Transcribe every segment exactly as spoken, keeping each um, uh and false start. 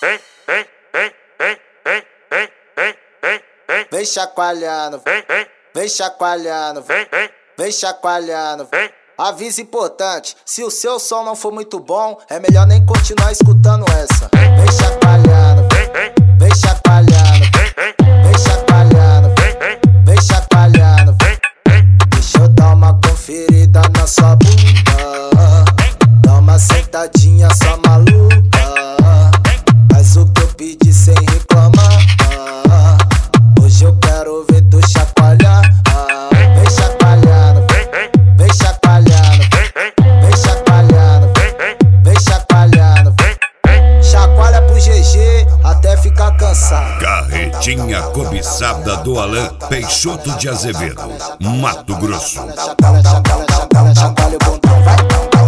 vem, vem, vem, vem, vem, vem, vem, vem, vem, vem chacoalhando, vem, vem, vem chacoalhando, vem, vem, vem chacoalhando, vem. Aviso importante, se o seu som não for muito bom, é melhor nem continuar escutando essa. Vem chacoalhando, Vem, vem, vem chacoalhando, vem, vem, vem chacoalhando, vem, vem, vem chacoalhando. vem, vem. Deixa eu dar uma conferida na sua bunda, dá uma sentadinha só maluca, faz o que eu pedi sem reclamar. Hoje eu quero ver tu chacoalhar. Vem chacoalhando, vem chacoalhando, vem chacoalhando, vem chacoalhando. Chacoalha pro G G até ficar cansado. Carretinha cobiçada do Alain Peixoto de Azevedo, Mato Grosso. Chacoalha, chacoalha, chacoalha, chacoalha o bundão, vai.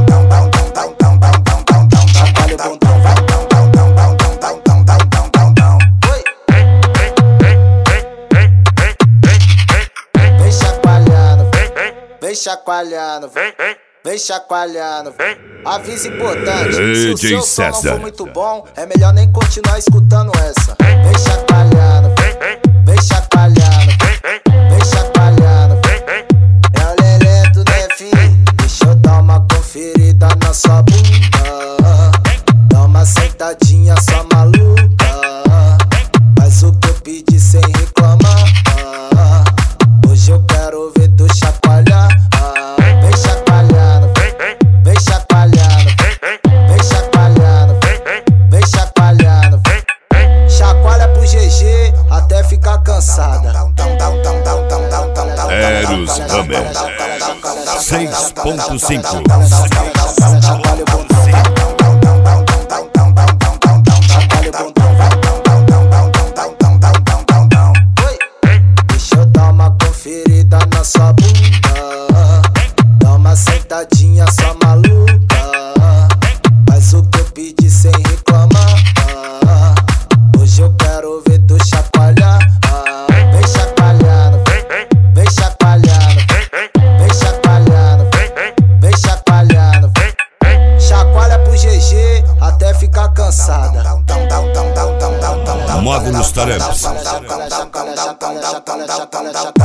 Chacoalha o bundão, vai. Vem chacoalhando, vem chacoalhando, Vem, vem, vem chacoalhando. vem. Aviso importante, se o D J seu som não César. for muito bom, é melhor nem continuar escutando essa. Vem chacoalhando, Vem, vem, vem chacoalhando, vem, vem, vem chacoalhando. vem, vem. É o Leleto, né, filho? Deixa eu dar uma conferida na sua bunda, dá uma sentadinha só maluca, faz o que eu pedi sem reclamar. Hoje eu quero ver tu chacoalhar. Vem chacoalhando, Vem, vem, vem chacoalhando, vem, vem, vem chacoalhando, vem, vem, vem chacoalhando. vem, vem. Chacoalha pro G G até ficar cansada. Eros Hammer seis ponto cinco. Chacoalha o bundão, vai. Chacoalha o bundão, vai. Oi. Deixa eu dar uma conferida na sua bunda, dá uma sentadinha só maluca, faz o que eu pedi sem reclamar. Hoje eu quero ver tu chacoalhar. Vem chacoalhando, Vem, vem, vem chacoalhando, vem, vem, vem chacoalhando, vem, vem, vem chacoalhando. vem, vem. Chacoalha pro G G até ficar cansada. Módulos Taramps. Chacoalha, chacoalha, chacoalha, chacoalha, chacoalha, chacoalha, chacoalha.